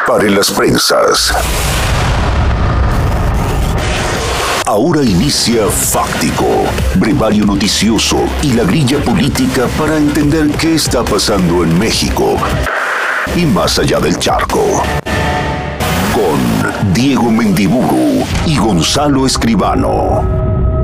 Para las prensas. Ahora inicia Fáctico, brevario noticioso y la grilla política para entender qué está pasando en México y más allá del charco. Con Diego Mendiburu y Gonzalo Escribano.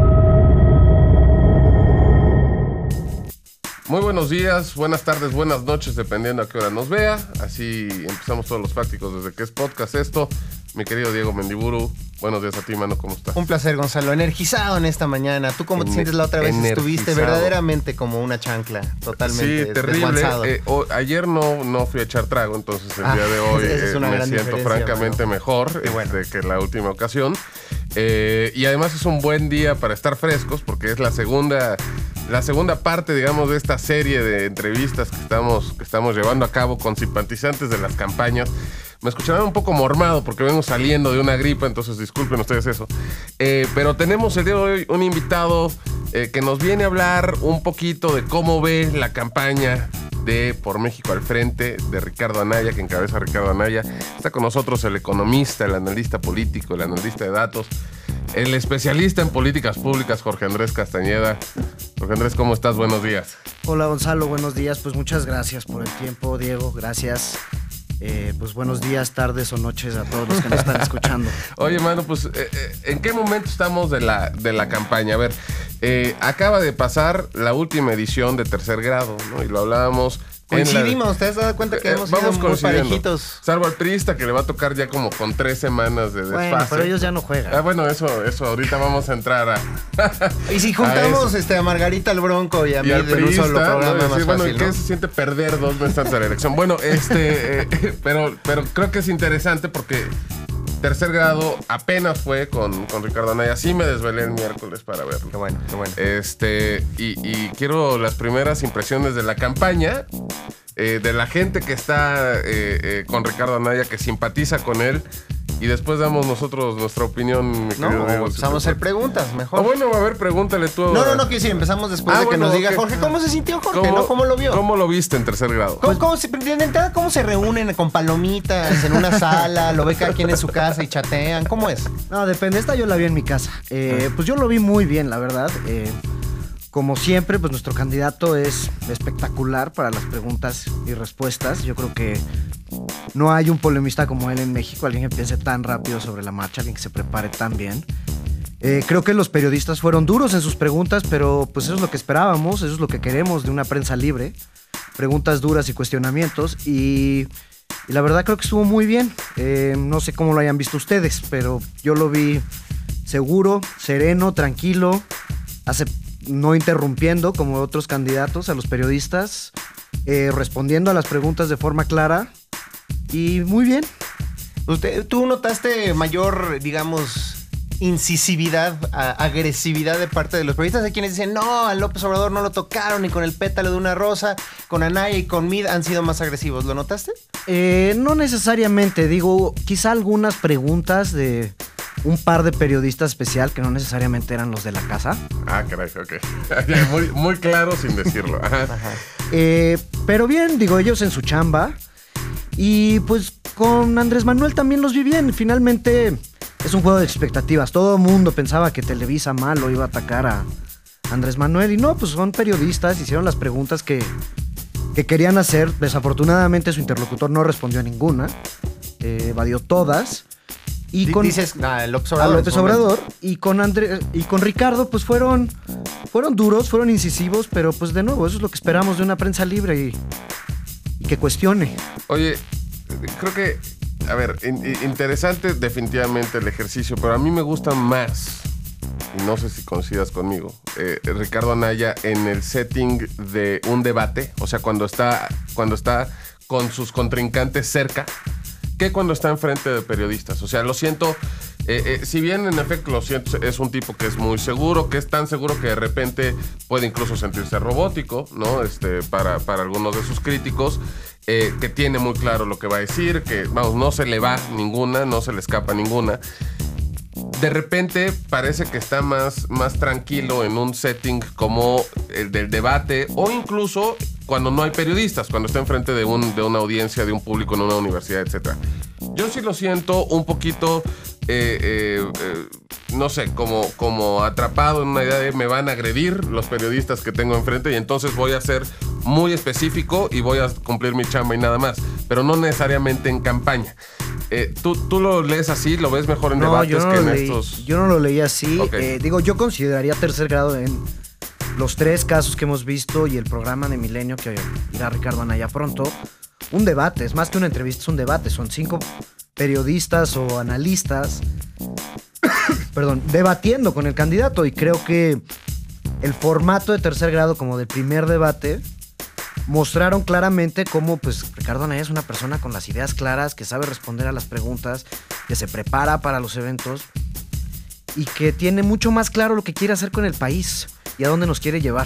Muy buenos días, buenas tardes, buenas noches, dependiendo a qué hora nos vea. Así empezamos todos los Fácticos desde que es podcast esto. Mi querido Diego Mendiburu, buenos días a ti, mano, ¿cómo estás? Un placer, Gonzalo. Energizado en esta mañana. ¿Tú cómo te sientes? La otra vez estuviste verdaderamente como una chancla, totalmente. Sí, terrible. Ayer no fui a echar trago, entonces el día de hoy me siento francamente mejor que la última ocasión. Y además es un buen día para estar frescos porque es la segunda parte, digamos, de esta serie de entrevistas que estamos llevando a cabo con simpatizantes de las campañas. Me escucharán un poco mormado porque vengo saliendo de una gripa, entonces disculpen ustedes eso. Pero tenemos el día de hoy un invitado que nos viene a hablar un poquito de cómo ve la campaña de Por México al Frente de Ricardo Anaya, que encabeza Ricardo Anaya. Está con nosotros el economista, el analista político, el analista de datos, el especialista en políticas públicas, Jorge Andrés Castañeda. Jorge Andrés, ¿cómo estás? Buenos días. Hola, Gonzalo, buenos días. Pues muchas gracias por el tiempo, Diego, gracias. Pues buenos días, tardes o noches a todos los que nos están escuchando. Oye, mano, pues ¿en qué momento estamos de la campaña? A ver, acaba de pasar la última edición de Tercer Grado, ¿no? Y lo hablábamos. Coincidimos, ¿te has dado cuenta que hemos sido muy parejitos? Salvo al priista, que le va a tocar ya como con 3 semanas de desfase. Bueno, pero ellos ya no juegan. Bueno, eso ahorita vamos a entrar a... Y si juntamos a Margarita al Bronco y a mí en un solo programa, ¿no? más Sí, bueno, fácil, ¿qué ¿no? se siente perder 2 meses antes de la elección? Bueno, pero creo que es interesante porque Tercer Grado apenas fue con Ricardo Anaya. Sí me desvelé el miércoles para verlo. Qué bueno. Y quiero las primeras impresiones de la campaña, de la gente que está con Ricardo Anaya, que simpatiza con él. Y después damos nosotros nuestra opinión. Vamos a hacer preguntas, mejor. Bueno, a ver, pregúntale tú. No, quiero decir, empezamos después de que nos diga Jorge, ¿cómo se sintió Jorge? ¿Cómo lo vio? ¿Cómo lo viste en Tercer Grado? ¿Cómo se reúnen con palomitas en una sala? ¿Lo ve cada quien en su casa y chatean? ¿Cómo es? No, depende. Esta yo la vi en mi casa. Pues yo lo vi muy bien, la verdad. Como siempre, pues nuestro candidato es espectacular para las preguntas y respuestas. Yo creo que no hay un polemista como él en México, alguien que piense tan rápido sobre la marcha, alguien que se prepare tan bien. Creo que los periodistas fueron duros en sus preguntas, pero pues eso es lo que esperábamos, eso es lo que queremos de una prensa libre. Preguntas duras y cuestionamientos y la verdad creo que estuvo muy bien. No sé cómo lo hayan visto ustedes, pero yo lo vi seguro, sereno, tranquilo, no interrumpiendo como otros candidatos a los periodistas, respondiendo a las preguntas de forma clara y muy bien. ¿Tú notaste mayor, digamos, incisividad, agresividad de parte de los periodistas? Hay quienes dicen, no, a López Obrador no lo tocaron ni con el pétalo de una rosa, con Anaya y con Mid han sido más agresivos. ¿Lo notaste? No necesariamente, digo, quizá algunas preguntas de un par de periodistas especial que no necesariamente eran los de la casa. Ah, caray, ok. muy claro sin decirlo. Ajá. Pero bien, digo, ellos en su chamba. Y pues con Andrés Manuel también los vi bien. Finalmente es un juego de expectativas. Todo el mundo pensaba que Televisa malo iba a atacar a Andrés Manuel. Y no, pues son periodistas, hicieron las preguntas que querían hacer. Desafortunadamente su interlocutor no respondió a ninguna. Evadió todas. Y con dices López Obrador, López Obrador y con Ricardo pues fueron duros, fueron incisivos, pero pues de nuevo eso es lo que esperamos de una prensa libre y que cuestione. Oye, creo que, a ver, interesante definitivamente el ejercicio, pero a mí me gusta más, y no sé si coincidas conmigo, Ricardo Anaya en el setting de un debate, o sea, cuando está con sus contrincantes cerca, que cuando está enfrente de periodistas. O sea, lo siento, si bien en efecto lo siento, es un tipo que es muy seguro, que es tan seguro que de repente puede incluso sentirse robótico, ¿no? Para algunos de sus críticos, que tiene muy claro lo que va a decir, que vamos, no se le va ninguna, no se le escapa ninguna. De repente parece que está más tranquilo en un setting como el del debate, o incluso cuando no hay periodistas, cuando está enfrente de una audiencia, de un público en una universidad, etc. Yo sí lo siento un poquito, no sé, como atrapado en una idea de me van a agredir los periodistas que tengo enfrente y entonces voy a ser muy específico y voy a cumplir mi chamba y nada más, pero no necesariamente en campaña. ¿Tú lo lees así? ¿Lo ves mejor en debates que en estos? Yo no lo leí así. Okay. Yo consideraría tercer grado en los 3 casos que hemos visto y el programa de Milenio que irá Ricardo Anaya pronto. Un debate, es más que una entrevista, es un debate. Son 5 periodistas o analistas debatiendo con el candidato, y creo que el formato de tercer grado como del primer debate mostraron claramente cómo pues Ricardo Anaya es una persona con las ideas claras, que sabe responder a las preguntas, que se prepara para los eventos y que tiene mucho más claro lo que quiere hacer con el país y a dónde nos quiere llevar.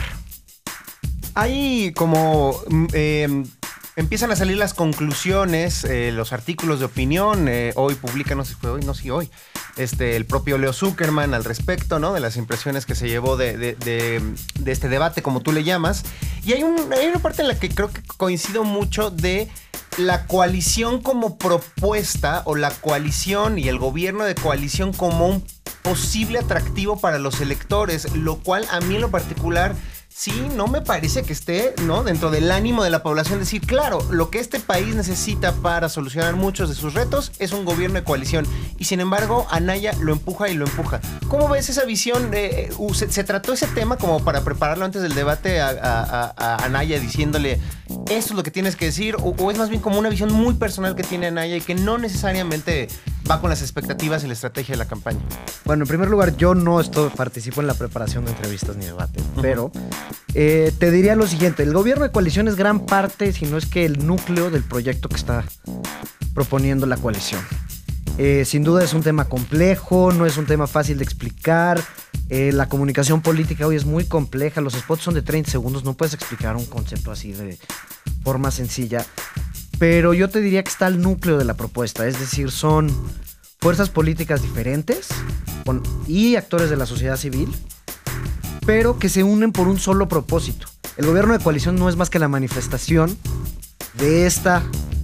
Hay como empiezan a salir las conclusiones, los artículos de opinión. Hoy publica, no sé si fue hoy, no sé si hoy, el propio Leo Zuckerman al respecto, ¿no? De las impresiones que se llevó de este debate, como tú le llamas. Y hay una parte en la que creo que coincido mucho de la coalición como propuesta, o la coalición y el gobierno de coalición como un posible atractivo para los electores, lo cual a mí en lo particular sí, no me parece que esté, ¿no?, dentro del ánimo de la población decir, claro, lo que este país necesita para solucionar muchos de sus retos es un gobierno de coalición. Y sin embargo, Anaya lo empuja y lo empuja. ¿Cómo ves esa visión? ¿Se trató ese tema como para prepararlo antes del debate a Anaya diciéndole, esto es lo que tienes que decir? ¿O es más bien como una visión muy personal que tiene Anaya y que no necesariamente va con las expectativas y la estrategia de la campaña? Bueno, en primer lugar, yo no participo en la preparación de entrevistas ni debates, pero te diría lo siguiente: el gobierno de coalición es gran parte, si no es que el núcleo del proyecto que está proponiendo la coalición. Sin duda es un tema complejo, no es un tema fácil de explicar. La comunicación política hoy es muy compleja, los spots son de 30 segundos, no puedes explicar un concepto así de forma sencilla. Pero yo te diría que está el núcleo de la propuesta, es decir, son fuerzas políticas diferentes y actores de la sociedad civil, pero que se unen por un solo propósito. El gobierno de coalición no es más que la manifestación de esta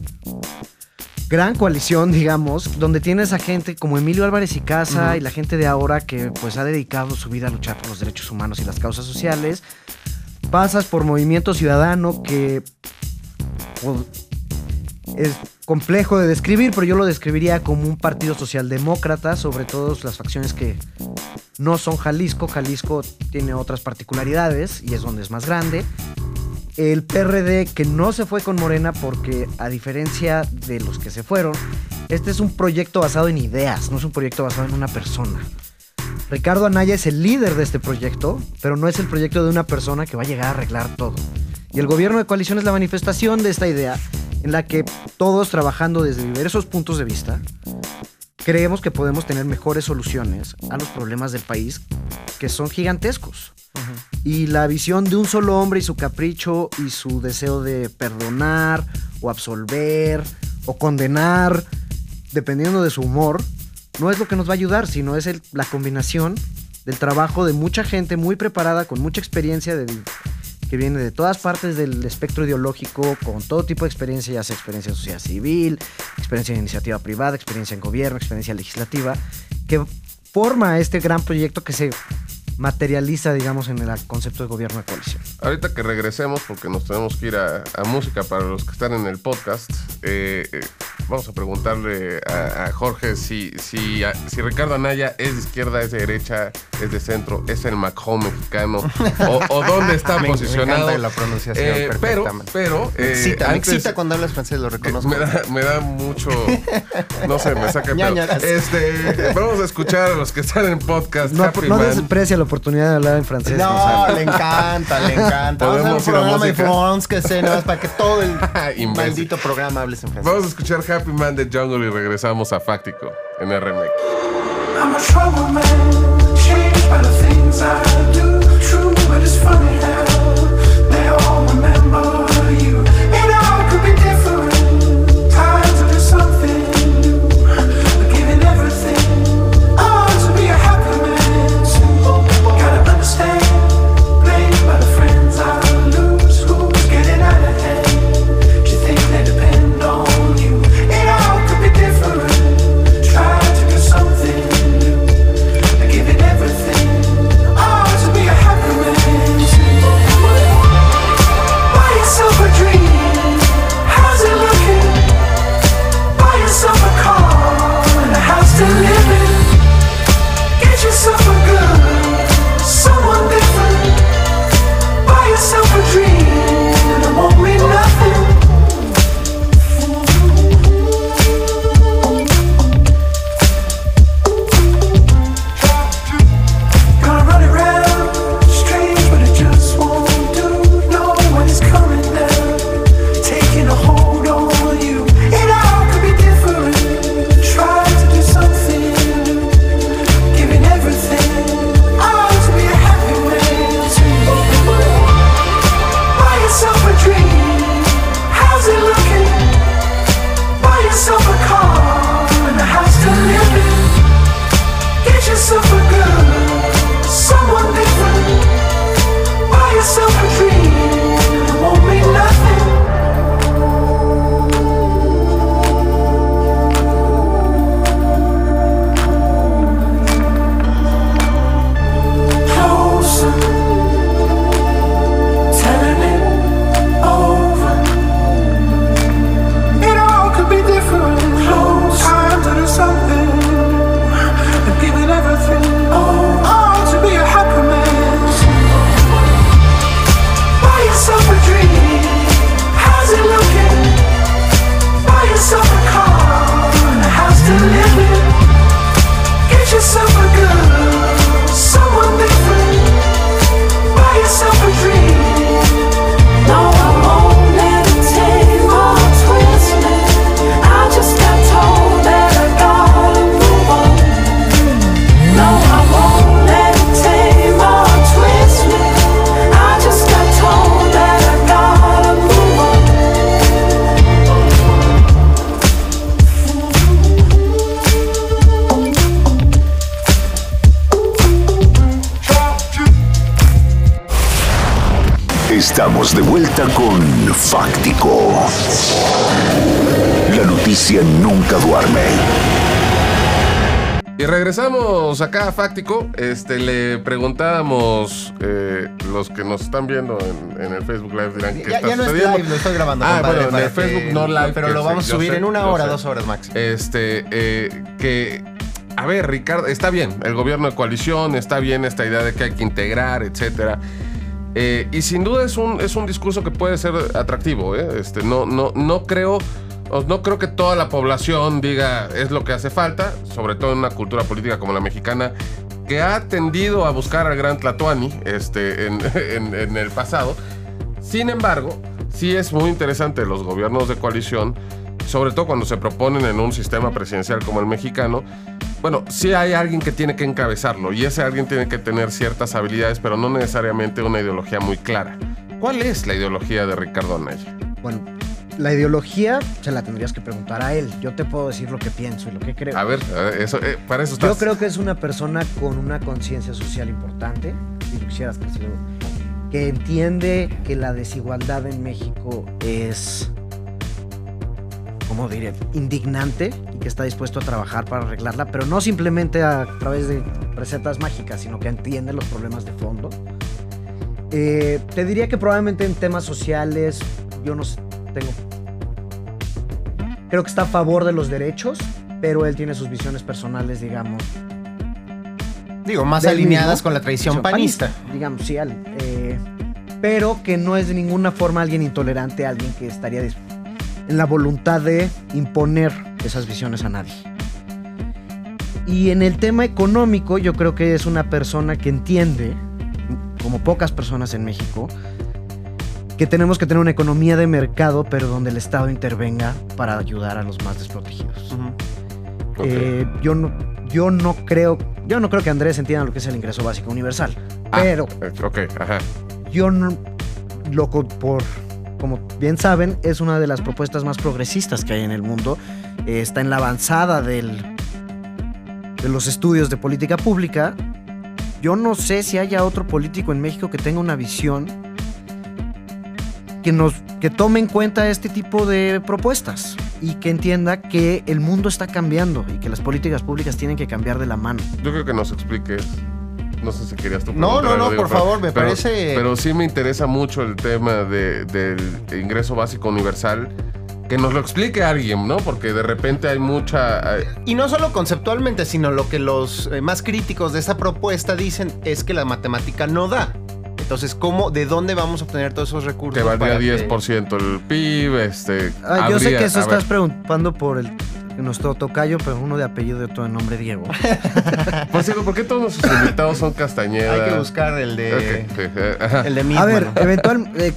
gran coalición, digamos, donde tienes a gente como Emilio Álvarez y Casa y la gente de ahora que pues ha dedicado su vida a luchar por los derechos humanos y las causas sociales. Pasas por Movimiento Ciudadano, que es complejo de describir, pero yo lo describiría como un partido socialdemócrata, sobre todo las facciones que no son Jalisco. Jalisco tiene otras particularidades y es donde es más grande. El PRD, que no se fue con Morena porque, a diferencia de los que se fueron, este es un proyecto basado en ideas, no es un proyecto basado en una persona. Ricardo Anaya es el líder de este proyecto, pero no es el proyecto de una persona que va a llegar a arreglar todo. Y el gobierno de coalición es la manifestación de esta idea, en la que todos, trabajando desde diversos puntos de vista, creemos que podemos tener mejores soluciones a los problemas del país, que son gigantescos. Y la visión de un solo hombre y su capricho y su deseo de perdonar o absolver o condenar, dependiendo de su humor, no es lo que nos va a ayudar, sino es la combinación del trabajo de mucha gente muy preparada, con mucha experiencia, que viene de todas partes del espectro ideológico, con todo tipo de experiencia, ya sea experiencia en sociedad civil, experiencia en iniciativa privada, experiencia en gobierno, experiencia legislativa, que forma este gran proyecto que se materializa, digamos, en el concepto de gobierno de coalición. Ahorita que regresemos, porque nos tenemos que ir a música para los que están en el podcast, vamos a preguntarle a Jorge si Ricardo Anaya es de izquierda, es de derecha, es de centro, es el Macron mexicano, o dónde está posicionado. Me encanta la pronunciación perfectamente. Pero me excita cuando hablas francés, lo reconozco. Me da mucho, no sé, me saca pero vamos a escuchar a los que están en podcast. No desprecia la oportunidad de hablar en francés. No, Gonzalo. le encanta. Vamos a hacer un programa de France que sé, nada más para que todo el maldito programa hables en francés. Vamos a escuchar Happy Man de Jungle y regresamos a Fáctico en RMX. I'm a trouble man, changed by the things I do. True, but it's funny how they all remember you. And I could be different, time to do something new. But giving everything, I want to be a happy man too. Gotta understand, blamed by the friends I lose. Who's getting out of hand? You think they depend on you? And I could be different. Estamos de vuelta con Fáctico. La noticia nunca duerme. Y regresamos acá a Fáctico. Le preguntábamos, los que nos están viendo en el Facebook Live dirán que está ya no sucediendo. Es live, lo estoy grabando. Bueno, en el Facebook no live. Pero lo vamos a subir en 1 hora, 2 horas máximo. A ver, Ricardo, está bien el gobierno de coalición, está bien esta idea de que hay que integrar, etcétera. Y sin duda es un discurso que puede ser atractivo. No creo que toda la población diga es lo que hace falta, sobre todo en una cultura política como la mexicana, que ha tendido a buscar al gran Tlatoani en el pasado. Sin embargo, sí es muy interesante los gobiernos de coalición, sobre todo cuando se proponen en un sistema presidencial como el mexicano. Bueno, sí hay alguien que tiene que encabezarlo y ese alguien tiene que tener ciertas habilidades, pero no necesariamente una ideología muy clara. ¿Cuál es la ideología de Ricardo Anaya? Bueno, la ideología se la tendrías que preguntar a él. Yo te puedo decir lo que pienso y lo que creo. A ver, para eso estás. Yo creo que es una persona con una conciencia social importante, si lo quisieras decir, que entiende que la desigualdad en México es, ¿cómo diré?, indignante y que está dispuesto a trabajar para arreglarla, pero no simplemente a través de recetas mágicas, sino que entiende los problemas de fondo. Te diría que probablemente en temas sociales, yo no sé, creo que está a favor de los derechos, pero él tiene sus visiones personales, digamos. Más alineadas con la tradición panista. Digamos, sí, pero que no es de ninguna forma alguien intolerante, alguien que estaría en la voluntad de imponer esas visiones a nadie. Y en el tema económico, yo creo que es una persona que entiende, como pocas personas en México, que tenemos que tener una economía de mercado, pero donde el Estado intervenga para ayudar a los más desprotegidos. Uh-huh. Okay. Yo no creo que Andrés entienda lo que es el ingreso básico universal, pero ajá. Yo no, como bien saben, es una de las propuestas más progresistas que hay en el mundo. Está en la avanzada de los estudios de política pública. Yo no sé si haya otro político en México que tenga una visión que tome en cuenta este tipo de propuestas y que entienda que el mundo está cambiando y que las políticas públicas tienen que cambiar de la mano. Yo creo que nos expliques. No sé si querías tú. No, por favor, me parece. Pero sí me interesa mucho el tema del ingreso básico universal. Que nos lo explique alguien, ¿no? Porque de repente hay mucha... Y no solo conceptualmente, sino lo que los más críticos de esta propuesta dicen es que la matemática no da. Entonces, ¿de dónde vamos a obtener todos esos recursos? Que valdría 10% el PIB, yo sé que eso estás preguntando por nuestro tocayo, pero uno de apellido y otro de nombre Diego. Por cierto, ¿por qué todos nuestros invitados son Castañeda? Hay que buscar el de... Okay. El de mismo. A ver, eventualmente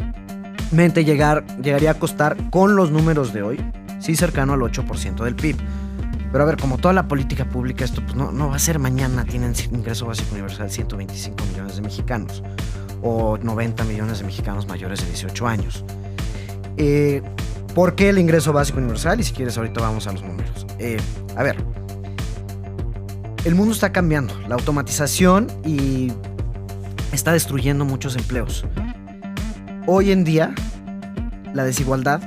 llegaría a costar, con los números de hoy, sí cercano al 8% del PIB. Pero a ver, como toda la política pública, esto pues no va a ser mañana. Tienen ingreso básico universal 125 millones de mexicanos o 90 millones de mexicanos mayores de 18 años. ¿Por qué el ingreso básico universal? Y si quieres ahorita vamos a los números. A ver, el mundo está cambiando. La automatización está destruyendo muchos empleos. Hoy en día, la desigualdad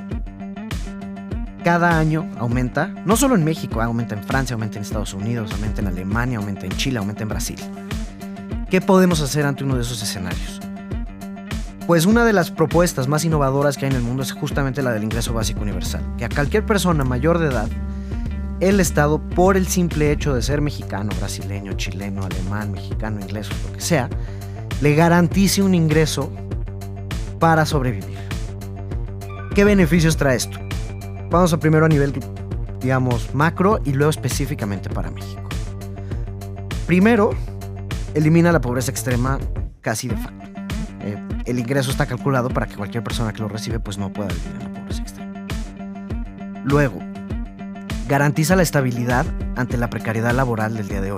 cada año aumenta, no solo en México, aumenta en Francia, aumenta en Estados Unidos, aumenta en Alemania, aumenta en Chile, aumenta en Brasil. ¿Qué podemos hacer ante uno de esos escenarios? Pues una de las propuestas más innovadoras que hay en el mundo es justamente la del ingreso básico universal, que a cualquier persona mayor de edad, el Estado, por el simple hecho de ser mexicano, brasileño, chileno, alemán, mexicano, inglés, lo que sea, le garantice un ingreso para sobrevivir. ¿Qué beneficios trae esto? Vamos a primero a nivel, digamos, macro y luego específicamente para México. Primero, elimina la pobreza extrema casi de facto. El ingreso está calculado para que cualquier persona que lo recibe pues no pueda vivir en la pobreza extrema. Luego, garantiza la estabilidad ante la precariedad laboral del día de hoy.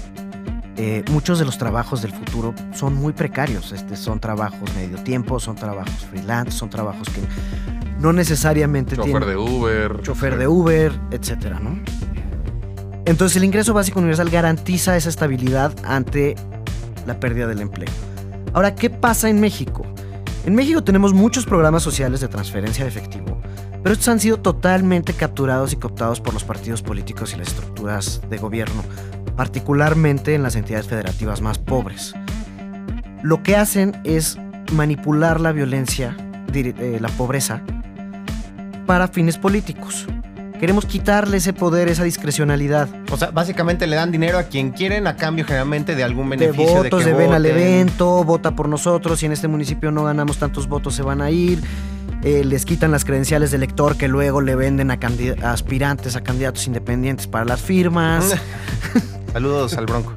Muchos de los trabajos del futuro son muy precarios. Son trabajos medio tiempo, son trabajos freelance, son trabajos que no necesariamente chofer de Uber, etcétera, ¿no? Entonces el ingreso básico universal garantiza esa estabilidad ante la pérdida del empleo. Ahora, ¿qué pasa en México? En México tenemos muchos programas sociales de transferencia de efectivo, pero estos han sido totalmente capturados y cooptados por los partidos políticos y las estructuras de gobierno, particularmente en las entidades federativas más pobres. Lo que hacen es manipular la violencia, la pobreza, para fines políticos. Queremos quitarle ese poder, esa discrecionalidad. O sea, básicamente le dan dinero a quien quieren a cambio generalmente de algún beneficio. De votos, de ven al evento, vota por nosotros, si en este municipio no ganamos tantos votos se van a ir. Les quitan las credenciales de elector que luego le venden a aspirantes, a candidatos independientes para las firmas. Saludos al Bronco.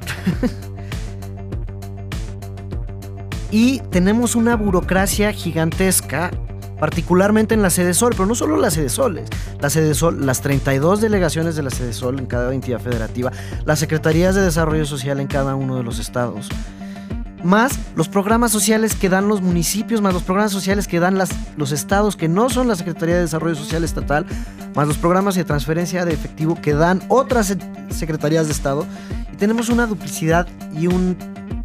Y tenemos una burocracia gigantesca, particularmente en la Sede Sol, pero no solo la Sede Sol, las 32 delegaciones de la Sede Sol en cada entidad federativa, las secretarías de desarrollo social en cada uno de los estados, más los programas sociales que dan los municipios, más los programas sociales que dan los estados que no son la Secretaría de Desarrollo Social Estatal, más los programas de transferencia de efectivo que dan otras secretarías de estado, y tenemos una duplicidad y un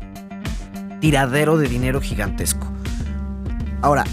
tiradero de dinero gigantesco. Ahora,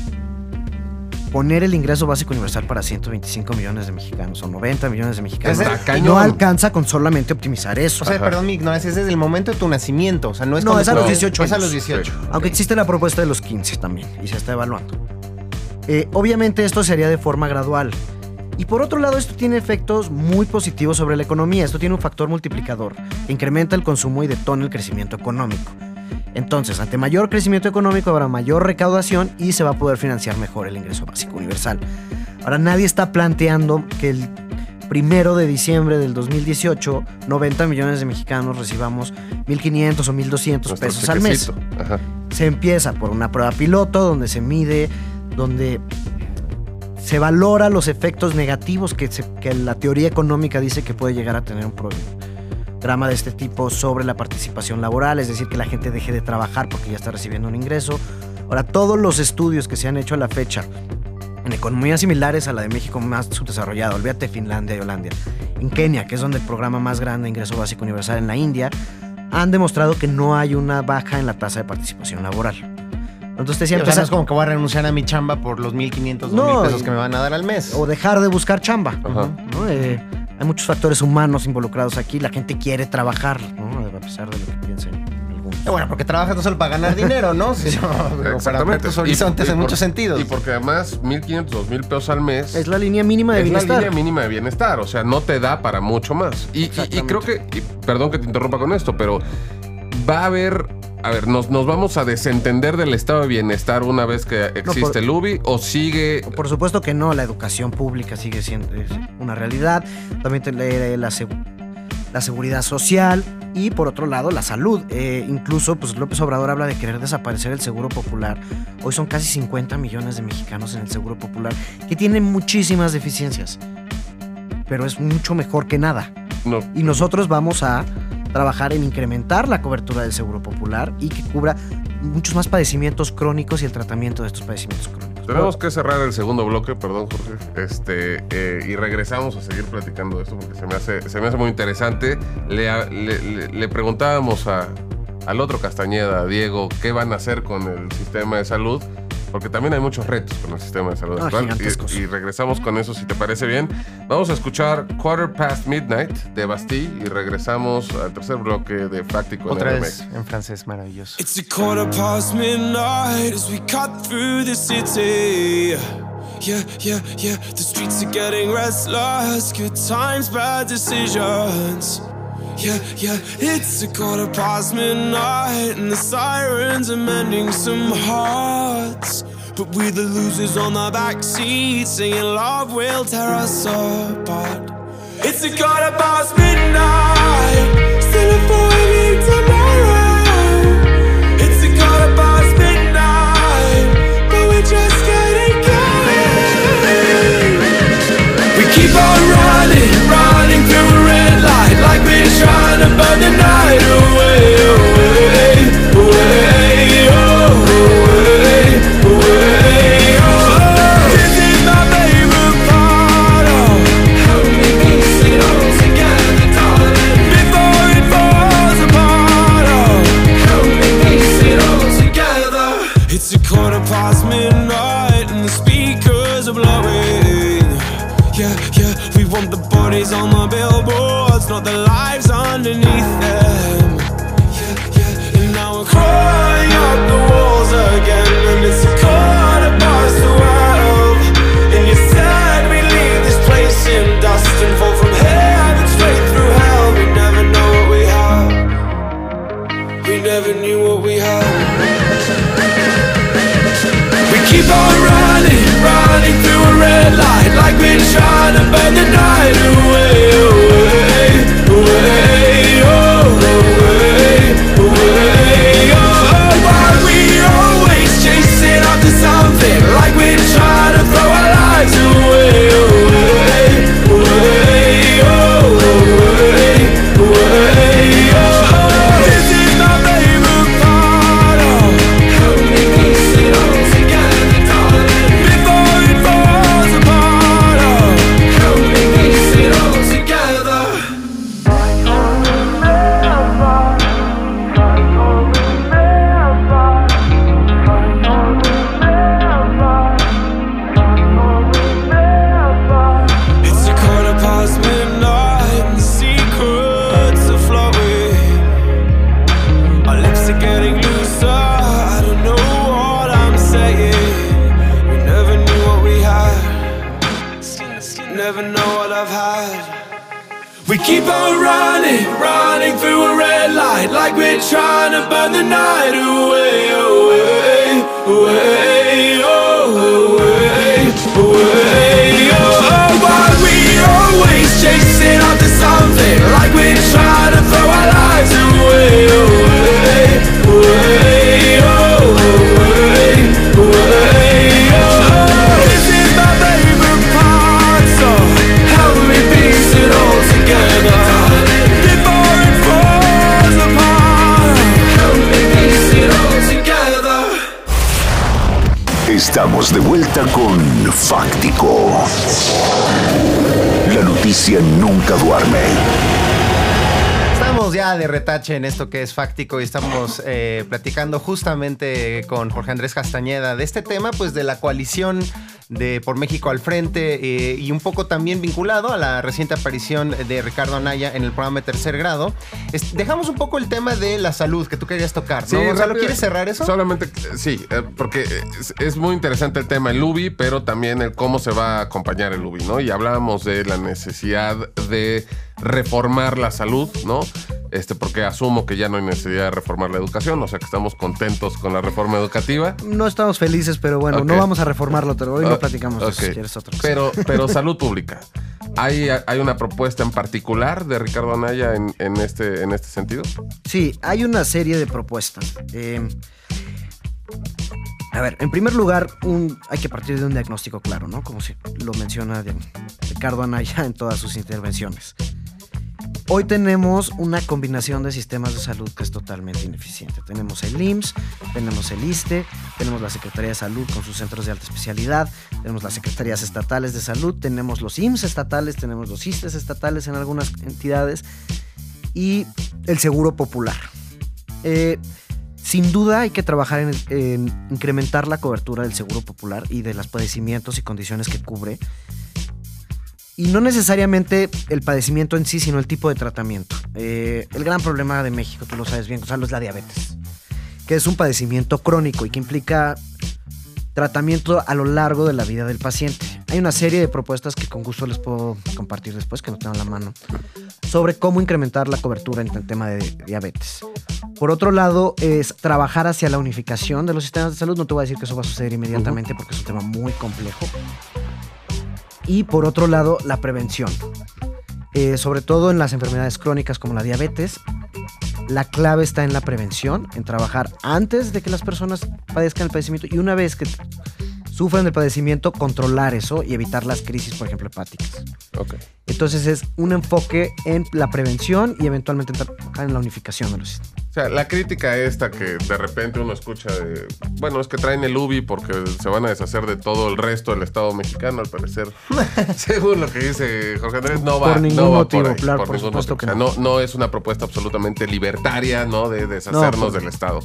poner el ingreso básico universal para 125 millones de mexicanos o 90 millones de mexicanos no alcanza con solamente optimizar eso. O sea, perdón mi ignorancia, es desde el momento de tu nacimiento. O sea, no es a los 18 años. Es a los 18. Aunque existe la propuesta de los 15 también y se está evaluando. Obviamente esto se haría de forma gradual. Y por otro lado, esto tiene efectos muy positivos sobre la economía. Esto tiene un factor multiplicador que incrementa el consumo y detona el crecimiento económico. Entonces, ante mayor crecimiento económico habrá mayor recaudación y se va a poder financiar mejor el ingreso básico universal. Ahora, nadie está planteando que el 1 de diciembre del 2018 90 millones de mexicanos recibamos 1,500 o 1,200 pesos al mes. Ajá. Se empieza por una prueba piloto donde se mide, donde se valora los efectos negativos que la teoría económica dice que puede llegar a tener un programa de este tipo sobre la participación laboral, es decir, que la gente deje de trabajar porque ya está recibiendo un ingreso. Ahora, todos los estudios que se han hecho a la fecha en economías similares a la de México más subdesarrollada, olvídate Finlandia y Holanda, en Kenia, que es donde el programa más grande de ingreso básico universal, en la India, han demostrado que no hay una baja en la tasa de participación laboral. Entonces decía, no es como que voy a renunciar a mi chamba por los 1,500 o 1,000 pesos que me van a dar al mes. O dejar de buscar chamba. ¿No? Hay muchos factores humanos involucrados aquí. La gente quiere trabajar, ¿no? A pesar de lo que piensen algunos. Bueno, porque trabajas no solo para ganar dinero, ¿no? Sino para ver tus horizontes en muchos sentidos. Y porque además 1,500, 2,000 pesos al mes es la línea mínima de bienestar. Es la línea mínima de bienestar. O sea, no te da para mucho más. Y creo que, perdón que te interrumpa con esto, pero va a haber... A ver, ¿nos vamos a desentender del estado de bienestar una vez que existe el UBI o sigue...? Por supuesto que no, la educación pública sigue siendo una realidad, también la seguridad social y por otro lado la salud. Incluso pues López Obrador habla de querer desaparecer el Seguro Popular. Hoy son casi 50 millones de mexicanos en el Seguro Popular que tienen muchísimas deficiencias, pero es mucho mejor que nada. No. Y nosotros vamos a trabajar en incrementar la cobertura del Seguro Popular y que cubra muchos más padecimientos crónicos y el tratamiento de estos padecimientos crónicos. Tenemos que cerrar el segundo bloque, perdón Jorge, y regresamos a seguir platicando de esto porque se me hace muy interesante. Le preguntábamos al otro Castañeda, a Diego, qué van a hacer con el sistema de salud, porque también hay muchos retos con el sistema de salud actual. Y regresamos con eso, si te parece bien. Vamos a escuchar Quarter Past Midnight de Bastille y regresamos al tercer bloque de Fáctico. Otra vez en francés, maravilloso. It's a quarter past midnight as we cut through the city. Yeah, yeah, yeah. The streets are getting restless. Good times, bad decisions. Yeah, yeah, it's a quarter past midnight and the sirens are mending some hearts. But we're the losers on the backseat, singing love will tear us apart. It's a quarter past midnight, still avoiding tomorrow. It's a quarter past midnight, but we're just getting going. We keep on running through a red light, like we're trying to burn the night away, away, away, away, away, oh. This is my favorite part, oh. How we piece it all together the billboards, not the lives underneath them. And now we're crawling up the walls again, and it's a quarter past 12. And you said we leave this place in dust and fall from heaven straight through hell. We never know what we have. We never knew what we had. We keep on running, running through a red light, like we're trying to burn the night away, away, away, oh, away, away, oh. Why we always chasing after something, like we're trying to throw our lives away, away, away, oh, away, away, oh. This is my favorite part of how we piece it all together, darling. Before it falls apart, oh, how we piece it all together. It's a quarter past midnight and the secrets are flowing. Our lips are getting looser, I don't know what I'm saying. We never knew what we had, never know what I've had. We keep on running, running through a red light, like we're trying to burn the night away, away, away, oh, away, away, oh. Why we always chasing after something, like we're trying to throw our lives away, away, away, oh, away, away, oh. This is my favorite part, so how we piece it all together before it falls apart. How we piece it all together. Estamos de vuelta con Fáctico. La noticia nunca duerme. Estamos ya de retache en esto que es Fáctico y estamos platicando justamente con Jorge Andrés Castañeda de este tema, pues de la coalición de Por México al Frente y un poco también vinculado a la reciente aparición de Ricardo Anaya en el programa de Tercer Grado. Dejamos un poco el tema de la salud que tú querías tocar, ¿no? Sí, Gonzalo, ¿quieres cerrar eso? Solamente, sí, porque es muy interesante el tema del UBI, pero también el cómo se va a acompañar el UBI, ¿no? Y hablábamos de la necesidad de reformar la salud, ¿no? Porque asumo que ya no hay necesidad de reformar la educación, o sea que estamos contentos con la reforma educativa. No estamos felices, pero bueno, Okay. no vamos a reformarlo, pero hoy no platicamos de eso, Ok. si quieres otra cosa. Pero salud pública. ¿Hay una propuesta en particular de Ricardo Anaya en este sentido? Sí, hay una serie de propuestas. A ver, en primer lugar, hay que partir de un diagnóstico claro, ¿no? Como lo menciona Ricardo Anaya en todas sus intervenciones. Hoy tenemos una combinación de sistemas de salud que es totalmente ineficiente. Tenemos el IMSS, tenemos el ISSSTE, tenemos la Secretaría de Salud con sus centros de alta especialidad, tenemos las secretarías estatales de salud, tenemos los IMSS estatales, tenemos los ISSSTEs estatales en algunas entidades y el Seguro Popular. Sin duda hay que trabajar en incrementar la cobertura del Seguro Popular y de los padecimientos y condiciones que cubre. Y no necesariamente el padecimiento en sí, sino el tipo de tratamiento. El gran problema de México, tú lo sabes bien, Gonzalo, es la diabetes, que es un padecimiento crónico y que implica tratamiento a lo largo de la vida del paciente. Hay una serie de propuestas que con gusto les puedo compartir después, que no tengo en la mano, sobre cómo incrementar la cobertura en el tema de diabetes. Por otro lado, es trabajar hacia la unificación de los sistemas de salud. No te voy a decir que eso va a suceder inmediatamente porque es un tema muy complejo. Y por otro lado, la prevención. Sobre todo en las enfermedades crónicas como la diabetes, la clave está en la prevención, en trabajar antes de que las personas padezcan el padecimiento y una vez que sufren el padecimiento, controlar eso y evitar las crisis, por ejemplo, hepáticas. Okay. Entonces es un enfoque en la prevención y eventualmente trabajar en la unificación de los sistemas. O sea, la crítica esta que de repente uno escucha de, bueno, es que traen el UBI porque se van a deshacer de todo el resto del Estado mexicano, al parecer. Según lo que dice Jorge Andrés, no va por ningún no va motivo, por ahí, claro, por ningún supuesto motivo. que O sea, no es una propuesta absolutamente libertaria, ¿no? De deshacernos del Estado.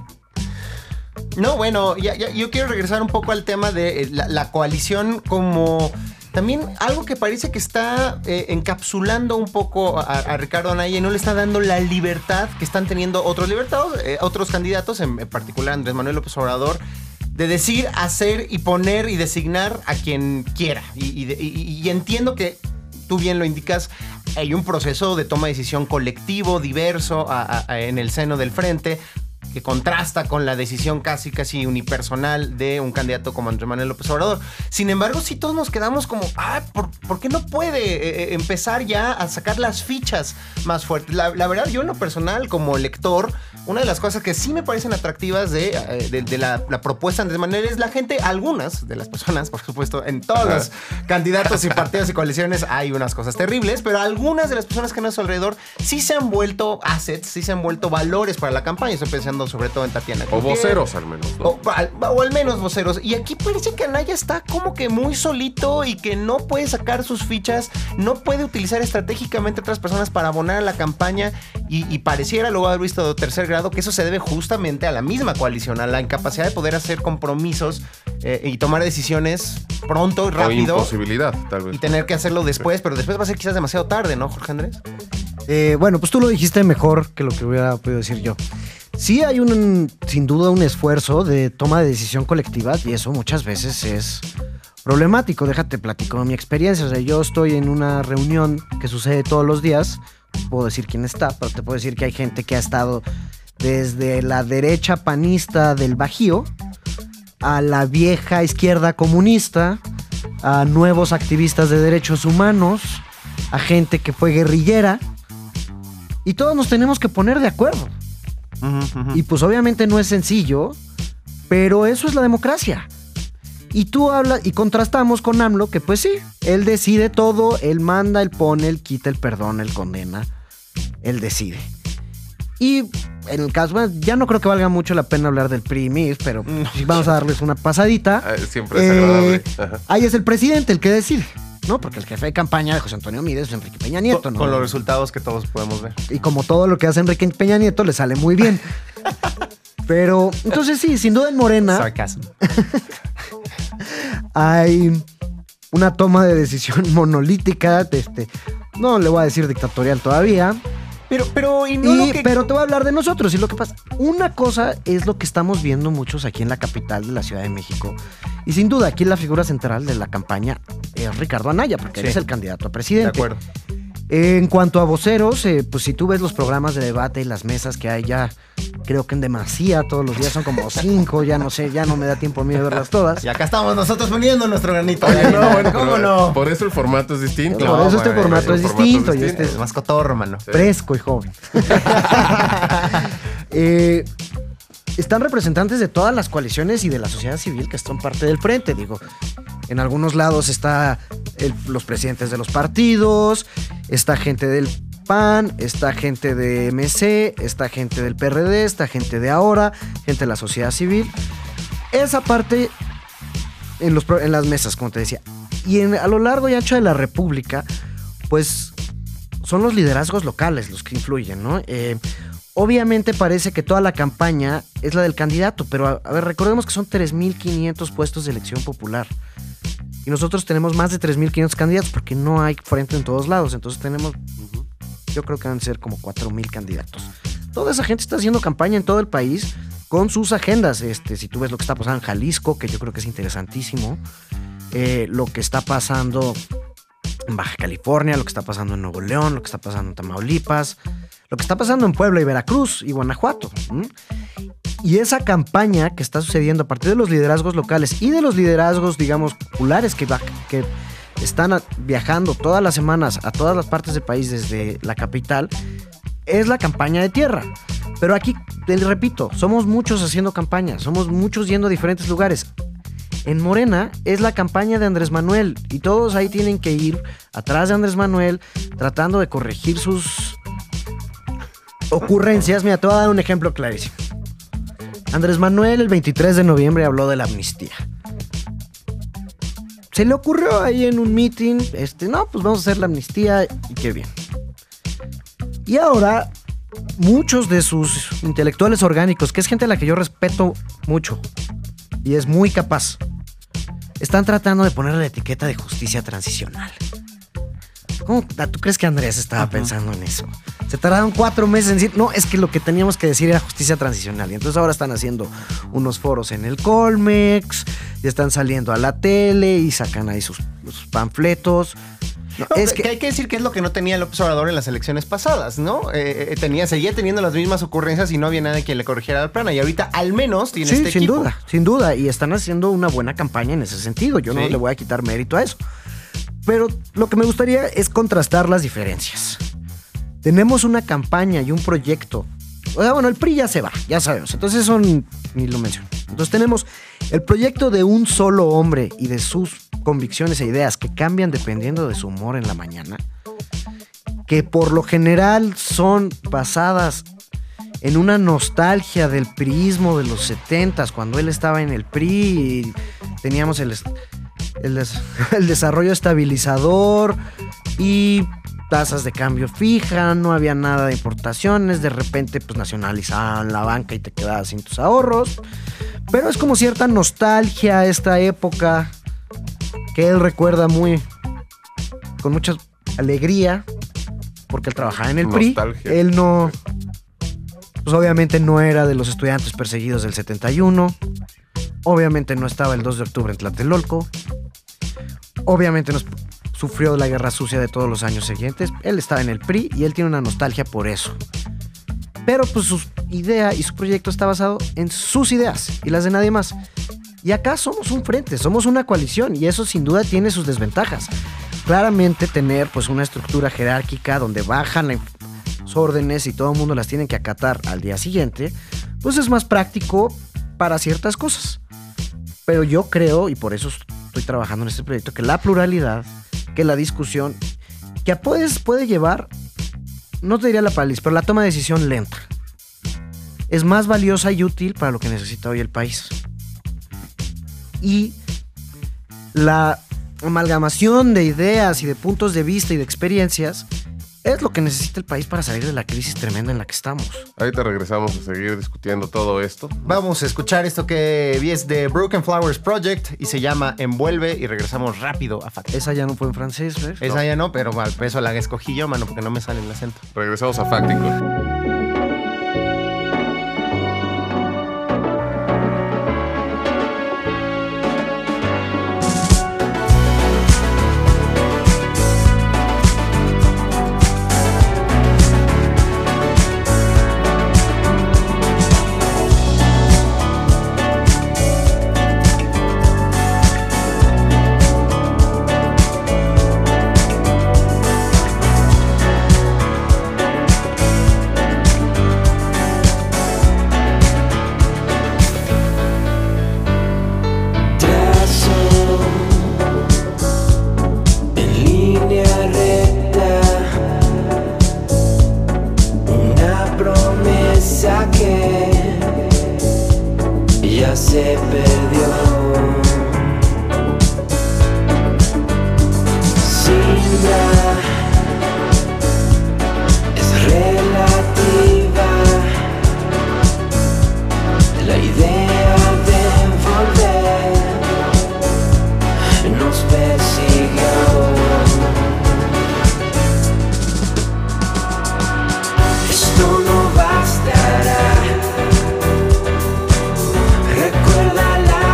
No, bueno, yo quiero regresar un poco al tema de la coalición como también algo que parece que está encapsulando un poco a Ricardo Anaya y no le está dando la libertad que están teniendo otros candidatos, en particular Andrés Manuel López Obrador, de decir, hacer y poner y designar a quien quiera. Y entiendo que tú bien lo indicas, hay un proceso de toma de decisión colectivo, diverso, en el seno del frente, que contrasta con la decisión casi unipersonal de un candidato como Andrés Manuel López Obrador. Sin embargo, sí todos nos quedamos como, ¿por qué no puede empezar ya a sacar las fichas más fuertes? La verdad, yo en lo personal, como lector, una de las cosas que sí me parecen atractivas de la propuesta de Andrés Manuel es la gente, algunas de las personas, por supuesto, en todos los candidatos y partidos y coaliciones hay unas cosas terribles, pero algunas de las personas que están a su alrededor sí se han vuelto assets, sí se han vuelto valores para la campaña. Estoy pensando sobre todo en Tatiana Cloutier. O voceros al menos, ¿no? O al menos voceros. Y aquí parece que Anaya está como que muy solito y que no puede sacar sus fichas, no puede utilizar estratégicamente a otras personas para abonar a la campaña y pareciera, luego haber visto de tercer grado, que eso se debe justamente a la misma coalición, a la incapacidad de poder hacer compromisos y tomar decisiones pronto y rápido. O imposibilidad, tal vez. Y tener que hacerlo después, pero después va a ser quizás demasiado tarde, ¿no, Jorge Andrés? Bueno, pues tú lo dijiste mejor que lo que hubiera podido decir yo. Sí hay sin duda un esfuerzo de toma de decisión colectiva y eso muchas veces es problemático. Déjate platico mi experiencia. O sea, yo estoy en una reunión que sucede todos los días. Puedo decir quién está, pero te puedo decir que hay gente que ha estado desde la derecha panista del Bajío a la vieja izquierda comunista, a nuevos activistas de derechos humanos, a gente que fue guerrillera, y todos nos tenemos que poner de acuerdo. Y pues obviamente no es sencillo, pero eso es la democracia. Y tú hablas y contrastamos con AMLO, que pues sí, él decide todo, él manda, él pone, él quita, él perdona, él condena, él decide. Y en el caso, bueno, ya no creo que valga mucho la pena hablar del PRI y MIS, pero vamos a darles una pasadita. Siempre es agradable. Ahí es el presidente el que decide, ¿no? Porque el jefe de campaña de José Antonio Mide es Enrique Peña Nieto, ¿no? Con los resultados que todos podemos ver. Y como todo lo que hace Enrique Peña Nieto le sale muy bien. Pero, entonces sí, sin duda en Morena sarcasmo. Hay una toma de decisión monolítica, no le voy a decir dictatorial todavía. Pero te voy a hablar de nosotros y lo que pasa. Una cosa es lo que estamos viendo muchos aquí en la capital de la Ciudad de México. Y sin duda, aquí la figura central de la campaña es Ricardo Anaya, porque él es el candidato a presidente. De acuerdo. En cuanto a voceros, pues si tú ves los programas de debate y las mesas que hay ya, creo que en demasía, todos los días son como 5, ya no sé, ya no me da tiempo a mí de verlas todas. Y acá estamos nosotros poniendo nuestro granito. Oye, ¿cómo no? Por eso el formato es distinto. Por eso este formato es distinto. Y este es más cotorro, hermano. Fresco y joven. Están representantes de todas las coaliciones y de la sociedad civil que son parte del frente. Digo, en algunos lados está los presidentes de los partidos, está gente del PAN, está gente de MC, está gente del PRD, está gente de Ahora, gente de la sociedad civil. Esa parte en las mesas, como te decía. Y a lo largo y ancho de la República, pues son los liderazgos locales los que influyen, ¿no? Obviamente parece que toda la campaña es la del candidato, pero a ver, recordemos que son 3.500 puestos de elección popular. Y nosotros tenemos más de 3.500 candidatos porque no hay frente en todos lados. Entonces tenemos, yo creo que van a ser como 4.000 candidatos. Toda esa gente está haciendo campaña en todo el país con sus agendas. Si tú ves lo que está pasando en Jalisco, que yo creo que es interesantísimo. Lo que está pasando en Baja California, lo que está pasando en Nuevo León, lo que está pasando en Tamaulipas, lo que está pasando en Puebla y Veracruz y Guanajuato. Y esa campaña que está sucediendo a partir de los liderazgos locales y de los liderazgos, digamos, populares que están viajando todas las semanas a todas las partes del país desde la capital, es la campaña de tierra. Pero aquí, te repito, somos muchos haciendo campaña, somos muchos yendo a diferentes lugares. En Morena es la campaña de Andrés Manuel y todos ahí tienen que ir atrás de Andrés Manuel tratando de corregir sus ocurrencias. Mira, te voy a dar un ejemplo clarísimo. Andrés Manuel el 23 de noviembre habló de la amnistía. Se le ocurrió ahí en un meeting, no, pues vamos a hacer la amnistía y qué bien. Y ahora, muchos de sus intelectuales orgánicos, que es gente a la que yo respeto mucho y es muy capaz, están tratando de ponerle la etiqueta de justicia transicional. ¿Cómo tú crees que Andrés estaba pensando en eso? Se tardaron 4 meses en decir, no, es que lo que teníamos que decir era justicia transicional. Y entonces ahora están haciendo unos foros en el Colmex, y están saliendo a la tele y sacan ahí sus panfletos. No, es que hay que decir que es lo que no tenía López Obrador en las elecciones pasadas, ¿no? Seguía teniendo las mismas ocurrencias y no había nadie que le corrigiera la plana. Y ahorita al menos tiene este equipo. Sin duda. Y están haciendo una buena campaña en ese sentido. Yo no le voy a quitar mérito a eso. Pero lo que me gustaría es contrastar las diferencias. Tenemos una campaña y un proyecto. O sea, bueno, el PRI ya se va, ya sabemos. Entonces eso ni lo menciono. Entonces tenemos el proyecto de un solo hombre y de sus convicciones e ideas que cambian dependiendo de su humor en la mañana, que por lo general son basadas en una nostalgia del priismo de los 70s, cuando él estaba en el PRI y teníamos el desarrollo estabilizador y tasas de cambio fija, no había nada de importaciones, de repente pues nacionalizaban la banca y te quedabas sin tus ahorros, pero es como cierta nostalgia a esta época que él recuerda con mucha alegría, porque él trabajaba en el nostalgia. PRI, él no, pues obviamente no era de los estudiantes perseguidos del 71, obviamente no estaba el 2 de octubre en Tlatelolco, obviamente sufrió la guerra sucia de todos los años siguientes, él estaba en el PRI y él tiene una nostalgia por eso. Pero pues su idea y su proyecto está basado en sus ideas y las de nadie más. Y acá somos un frente, somos una coalición y eso sin duda tiene sus desventajas. Claramente tener pues una estructura jerárquica donde bajan las órdenes y todo el mundo las tiene que acatar al día siguiente, pues es más práctico para ciertas cosas. Pero yo creo, y por eso estoy trabajando en este proyecto, que la pluralidad, que la discusión, que puede llevar, no te diría la parálisis, pero la toma de decisión lenta, es más valiosa y útil para lo que necesita hoy el país. Y la amalgamación de ideas y de puntos de vista y de experiencias es lo que necesita el país para salir de la crisis tremenda en la que estamos. Ahorita regresamos a seguir discutiendo todo esto. Vamos a escuchar esto que es de Broken Flowers Project y se llama Envuelve y regresamos rápido a Fáctico. Esa ya no fue en francés, ¿ves? Esa ya no, pero al peso la escogí yo, mano, porque no me sale el acento. Regresamos a Fáctico. Recuerda la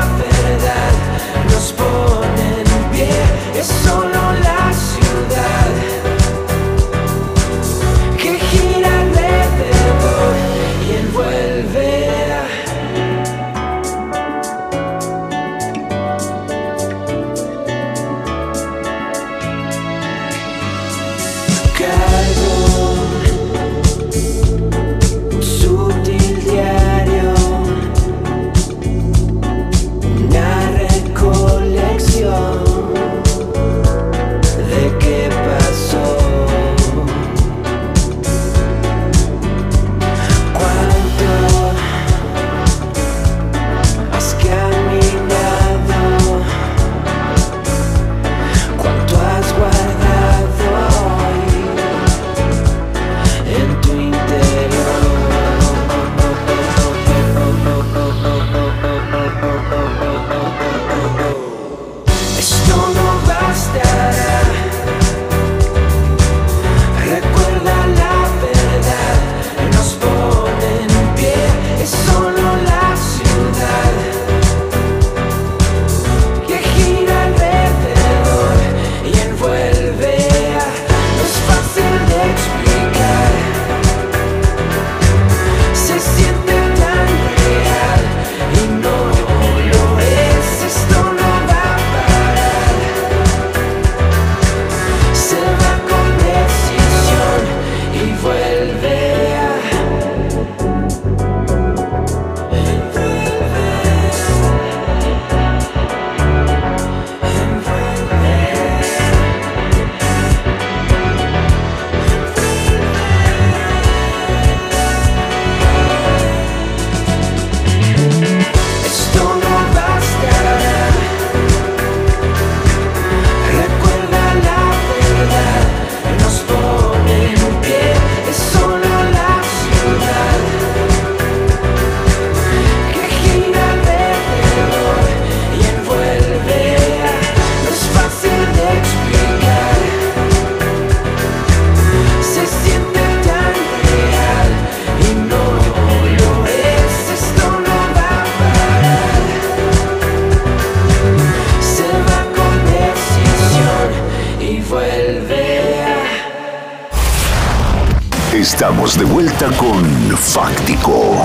Estamos de vuelta con Fáctico.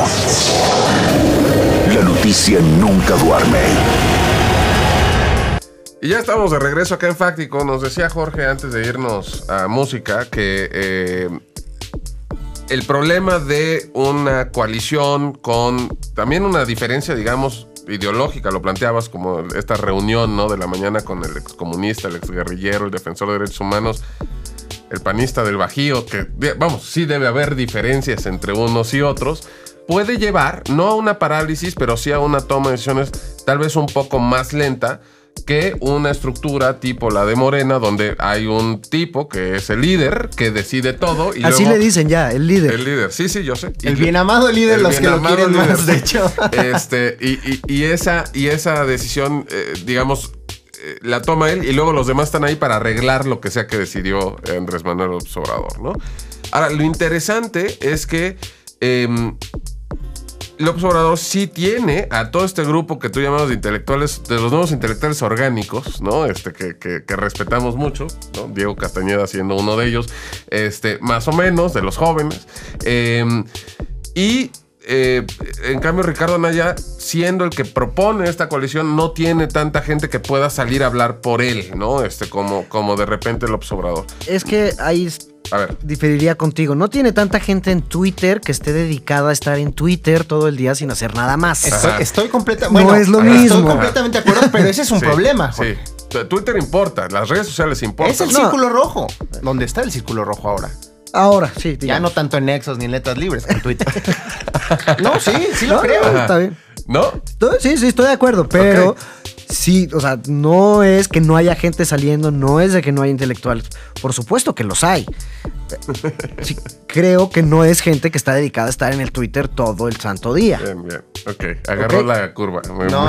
La noticia nunca duerme. Y ya estamos de regreso acá en Fáctico. Nos decía Jorge antes de irnos a música que el problema de una coalición con también una diferencia, digamos, ideológica, lo planteabas como esta reunión, ¿no?, de la mañana con el excomunista, el exguerrillero, el defensor de derechos humanos, el panista del Bajío, que, vamos, sí debe haber diferencias entre unos y otros, puede llevar, no a una parálisis, pero sí a una toma de decisiones tal vez un poco más lenta que una estructura tipo la de Morena, donde hay un tipo que es el líder, que decide todo. Y así luego, le dicen ya, el líder. El líder, sí, yo sé. El bien amado líder, los que lo quieren líder, más, de hecho. Y esa decisión, digamos, la toma él y luego los demás están ahí para arreglar lo que sea que decidió Andrés Manuel López Obrador, ¿no? Ahora, lo interesante es que López Obrador sí tiene a todo este grupo que tú llamas de intelectuales, de los nuevos intelectuales orgánicos, ¿no? Que respetamos mucho, ¿no? Diego Castañeda siendo uno de ellos, más o menos, de los jóvenes. En cambio, Ricardo Anaya, siendo el que propone esta coalición, no tiene tanta gente que pueda salir a hablar por él, ¿no? Como de repente López Obrador. Es que ahí diferiría contigo. No tiene tanta gente en Twitter que esté dedicada a estar en Twitter todo el día sin hacer nada más. Estoy completamente... No es lo mismo. Estoy completamente de acuerdo, pero ese es un problema. Sí. Twitter importa, las redes sociales importan. Es el círculo rojo. ¿Dónde está el círculo rojo ahora? Ahora, sí. Digamos. Ya no tanto en Nexos ni en Letras Libres, en Twitter. No, sí lo creo. Está bien. ¿No? Sí, estoy de acuerdo, pero... Okay. Sí, o sea, no es que no haya gente saliendo, no es de que no haya intelectuales. Por supuesto que los hay. Sí, creo que no es gente que está dedicada a estar en el Twitter todo el santo día. Bien. Ok, agarró la curva. No.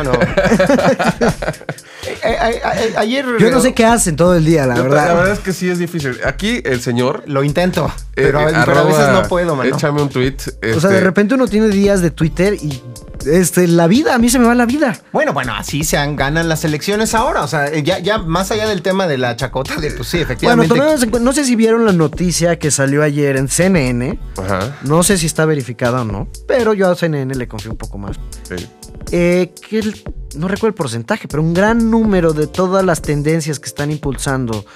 Ayer... Yo no sé qué hacen todo el día, la verdad. La verdad es que sí es difícil. Aquí el señor... Lo intento, pero a veces no puedo, mano. Échame un tweet. O sea, de repente uno tiene días de Twitter y... la vida, a mí se me va la vida. Bueno, así ganan las elecciones ahora. O sea, ya más allá del tema de la chacota, pues sí, efectivamente. Bueno, no sé si vieron la noticia que salió ayer en CNN. Ajá. No sé si está verificada o no, pero yo a CNN le confío un poco más. Sí. No recuerdo el porcentaje, pero un gran número de todas las tendencias que están impulsando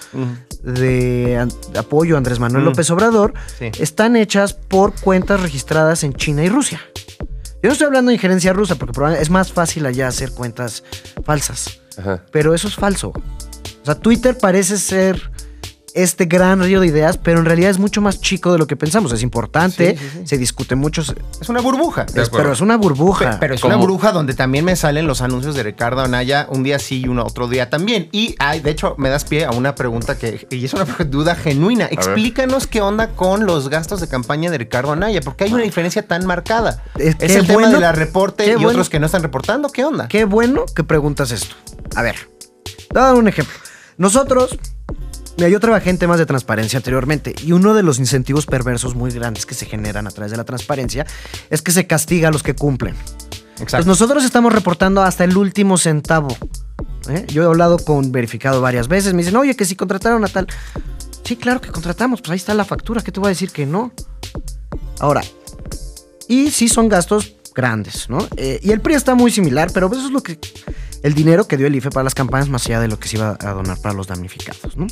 de apoyo a Andrés Manuel López Obrador están hechas por cuentas registradas en China y Rusia. Yo no estoy hablando de injerencia rusa, porque probablemente es más fácil allá hacer cuentas falsas. Ajá. Pero eso es falso. O sea, Twitter parece ser este gran río de ideas, pero en realidad es mucho más chico de lo que pensamos. Es importante, se discute mucho. Es una burbuja. Pero es una burbuja. Pero es una burbuja donde también me salen los anuncios de Ricardo Anaya un día sí y otro día también. Y de hecho me das pie a una pregunta y es una duda genuina. Explícanos qué onda con los gastos de campaña de Ricardo Anaya, porque hay una diferencia tan marcada. Es el tema de la reporte y otros que no están reportando. ¿Qué onda? Qué bueno que preguntas esto. A ver, te voy a dar un ejemplo. Nosotros... Mira, yo trabajé en temas de transparencia anteriormente y uno de los incentivos perversos muy grandes que se generan a través de la transparencia es que se castiga a los que cumplen. Exacto. Pues nosotros estamos reportando hasta el último centavo. Yo he hablado con Verificado varias veces, me dicen, oye, que si contrataron a tal... Sí, claro que contratamos, pues ahí está la factura, ¿qué te voy a decir que no? Ahora, y sí son gastos grandes, ¿no? Y el PRI está muy similar, pero eso es lo que... El dinero que dio el IFE para las campañas más allá de lo que se iba a donar para los damnificados, ¿no?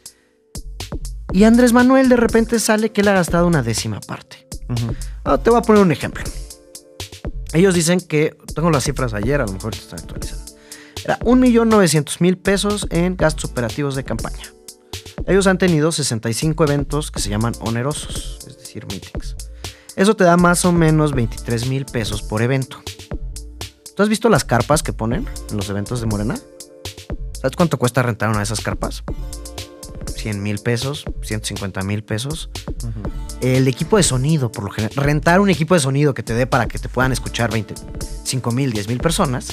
Y Andrés Manuel de repente sale que él ha gastado una 10ª parte. Te voy a poner un ejemplo. Ellos dicen que, tengo las cifras ayer, a lo mejor están actualizadas. Era 1,900,000 pesos en gastos operativos de campaña. Ellos han tenido 65 eventos que se llaman onerosos, es decir, meetings. Eso te da más o menos 23,000 pesos por evento. ¿Tú has visto las carpas que ponen en los eventos de Morena? ¿Sabes cuánto cuesta rentar una de esas carpas? 100,000 pesos, 150,000 pesos. El equipo de sonido, por lo general, rentar un equipo de sonido que te dé para que te puedan escuchar 5,000, 10,000 personas,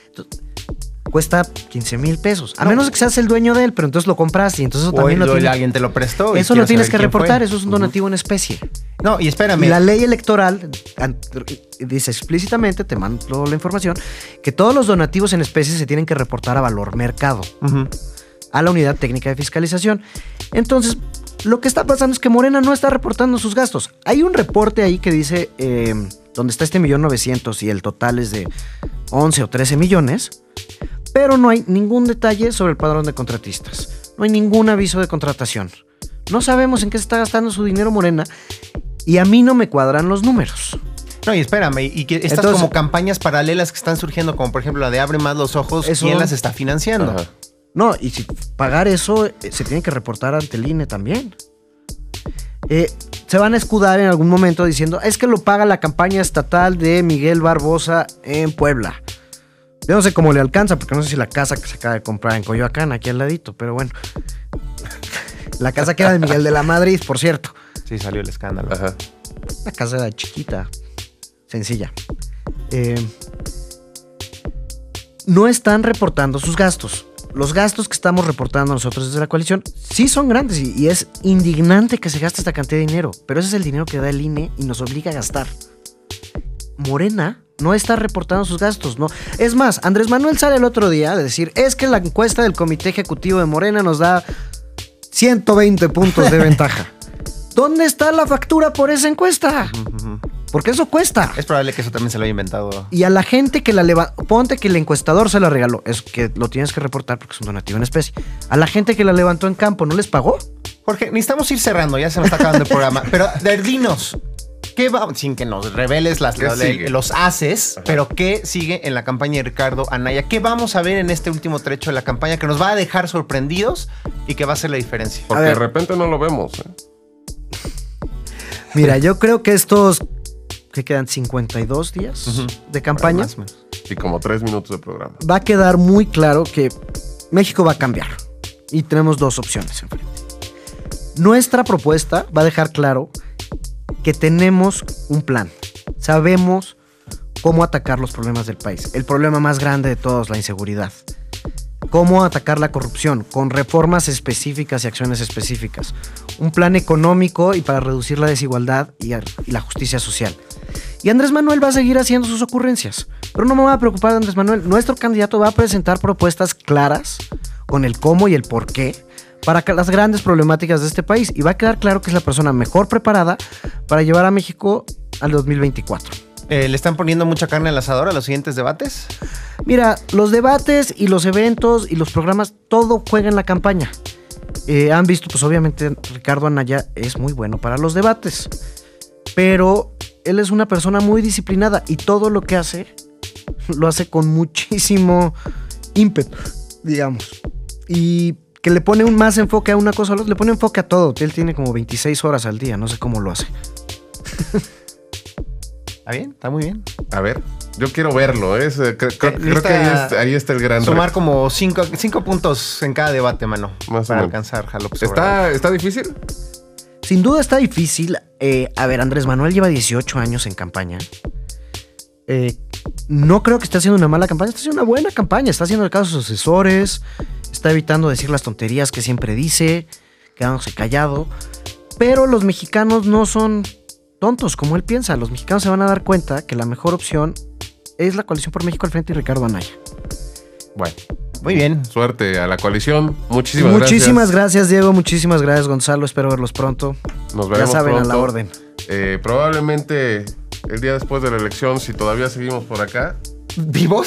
cuesta 15,000 pesos. A menos que seas el dueño de él, pero entonces lo compras y entonces eso también lo tienes. Alguien te lo prestó. Eso lo tienes que reportar, eso es un donativo en especie. No, y espérame. Y la ley electoral dice explícitamente, te mando la información, que todos los donativos en especie se tienen que reportar a Valor Mercado, a la Unidad Técnica de Fiscalización. Entonces, Lo que está pasando es que Morena no está reportando sus gastos. Hay un reporte ahí que dice donde está este 1.900.000 y el total es de 11 o 13 millones, pero no hay ningún detalle sobre el padrón de contratistas. No hay ningún aviso de contratación. No sabemos en qué se está gastando su dinero Morena y a mí no me cuadran los números. No, y espérame, y que estas como campañas paralelas que están surgiendo, como por ejemplo la de Abre Más los Ojos, ¿quién las está financiando? Ajá. No, y si pagar eso, se tiene que reportar ante el INE también. Se van a escudar en algún momento diciendo, es que lo paga la campaña estatal de Miguel Barbosa en Puebla. Yo no sé cómo le alcanza, porque no sé si la casa que se acaba de comprar en Coyoacán, aquí al ladito, pero bueno. La casa que era de Miguel de la Madrid, por cierto. Sí, salió el escándalo. Ajá. La casa era chiquita, sencilla. No están reportando sus gastos. Los gastos que estamos reportando nosotros desde la coalición sí son grandes y es indignante que se gaste esta cantidad de dinero, pero ese es el dinero que da el INE y nos obliga a gastar. Morena no está reportando sus gastos, no. Es más, Andrés Manuel sale el otro día a decir, es que la encuesta del Comité Ejecutivo de Morena nos da 120 puntos de ventaja. ¿Dónde está la factura por esa encuesta? Porque eso cuesta. Es probable que eso también se lo haya inventado. Y a la gente que la levantó, ponte que el encuestador se la regaló, es que lo tienes que reportar porque es un donativo en especie. A la gente que la levantó en campo, ¿no les pagó? Jorge, necesitamos ir cerrando, ya se nos está acabando el programa. Pero dinos, ¿qué va? Sin que nos reveles los haces, pero ¿qué sigue en la campaña de Ricardo Anaya? ¿Qué vamos a ver en este último trecho de la campaña que nos va a dejar sorprendidos y que va a hacer la diferencia? Porque de repente no lo vemos. Mira, yo creo que estos... que quedan 52 días de campaña. Y como 3 minutos de programa. Va a quedar muy claro que México va a cambiar. Y tenemos dos opciones enfrente. Nuestra propuesta va a dejar claro que tenemos un plan. Sabemos cómo atacar los problemas del país. El problema más grande de todos, la inseguridad. Cómo atacar la corrupción con reformas específicas y acciones específicas. Un plan económico y para reducir la desigualdad y la justicia social. Y Andrés Manuel va a seguir haciendo sus ocurrencias. Pero no me voy a preocupar de Andrés Manuel. Nuestro candidato va a presentar propuestas claras con el cómo y el por qué para las grandes problemáticas de este país. Y va a quedar claro que es la persona mejor preparada para llevar a México al 2024. ¿Le están poniendo mucha carne al asador a los siguientes debates? Mira, los debates y los eventos y los programas, todo juega en la campaña. Han visto, pues obviamente Ricardo Anaya es muy bueno para los debates. Pero él es una persona muy disciplinada y todo lo que hace, lo hace con muchísimo ímpetu, digamos. Y que le pone un más enfoque a una cosa, le pone enfoque a todo. Él tiene como 26 horas al día, no sé cómo lo hace. ¿Está bien? ¿Está muy bien? A ver, yo quiero verlo. Creo que ahí está el gran sumar reto. Como 5 puntos en cada debate, mano. Más para alcanzar a López Obrador. ¿Está difícil? Sin duda está difícil. A ver, Andrés Manuel lleva 18 años en campaña. No creo que esté haciendo una mala campaña. Está haciendo una buena campaña. Está haciendo el caso a sus asesores. Está evitando decir las tonterías que siempre dice. Quedándose callado. Pero los mexicanos no son tontos como él piensa. Los mexicanos se van a dar cuenta que la mejor opción es la Coalición por México al frente y Ricardo Anaya. Bueno, muy bien. Suerte a la coalición. Muchísimas gracias, Diego. Muchísimas gracias, Gonzalo. Espero verlos pronto. Nos veremos ya saben, pronto. a la orden. Probablemente el día después de la elección, si todavía seguimos por acá. ¿Vivos?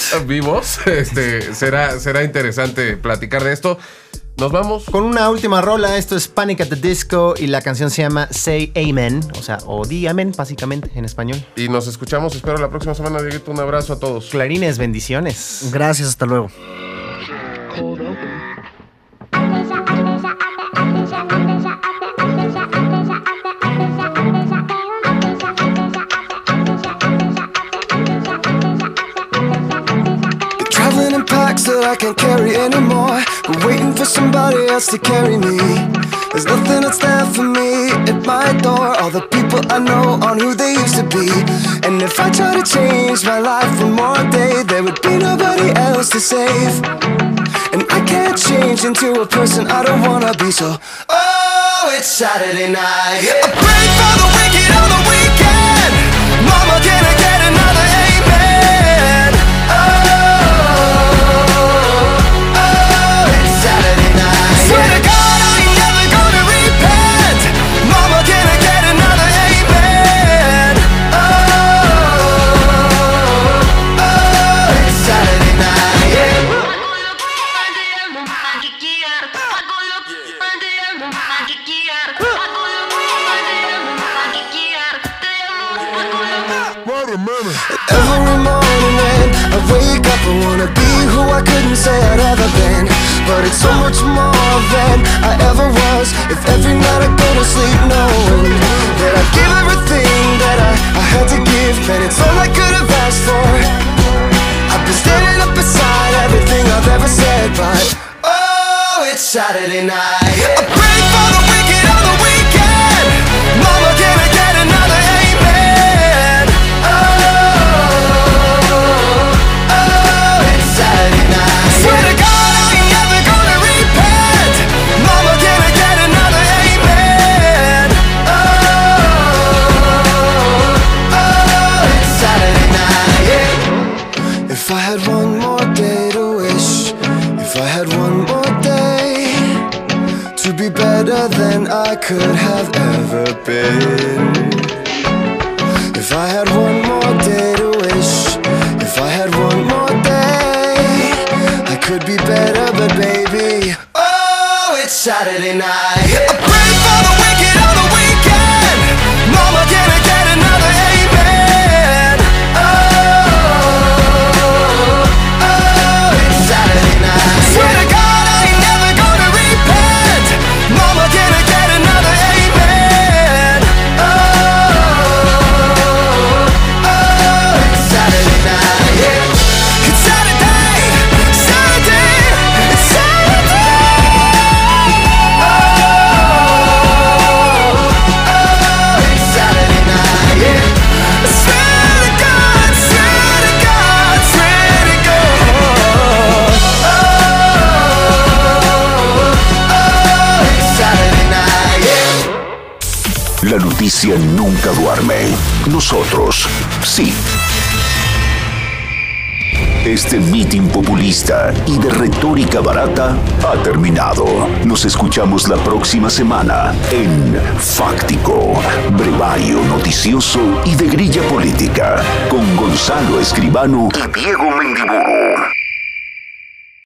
Será interesante platicar de esto. Nos vamos con una última rola. Esto es Panic at the Disco y la canción se llama Say Amen, o di amén, básicamente, en español. Y nos escuchamos, espero, la próxima semana. Dieguito, un abrazo a todos. Clarines, bendiciones. Gracias, hasta luego. Traveling in packs that I can't carry anymore, but waiting for somebody else to carry me. There's nothing that's there for me at my door. All the people I know aren't who they used to be. And if I try to change my life one more day, there would be nobody else to save. And I can't change into a person I don't wanna be, so oh, it's Saturday night. I pray for the wicked on the weekend. Mama, can I get another amen? Oh, it's Saturday night. Swear to God I ain't never gonna repent. Every morning when I wake up, I wanna be who I couldn't say I'd ever been. But it's so much more than I ever was. If every night I go to sleep knowing that I give everything that I had to give, man, it's all I could have asked for. I've been standing up beside everything I've ever said, but oh, it's Saturday night. I pray for the wicked on the weekend. Mama, can I get another amen? Oh, it's Saturday night. Swear to God, I ain't never gonna repent. Mama, can I get another amen? Oh, it's Saturday night. Yeah. If I had one more day to wish, if I had one more day to be better than I could have ever been. If I had one more day to wish, if I had one more day, I could be better, but baby, oh, it's Saturday night. I pray for the wicked on the weekend. Mama, can I get another amen? Oh, it's Saturday night. Swear to God, I ain't never gonna repent. Mama, can I get another amen? Oh, it's Saturday night. Yeah. It's Saturday, Saturday, it's Saturday. Oh, it's Saturday night. Yeah. I swear to God, swear to God, swear to God. Oh, it's Saturday night. Yeah. La noticia nunca duerme. Nosotros, sí. Este mitin populista y de retórica barata ha terminado. Nos escuchamos la próxima semana en Fáctico, brevario noticioso y de grilla política, con Gonzalo Escribano y Diego Mendiburu.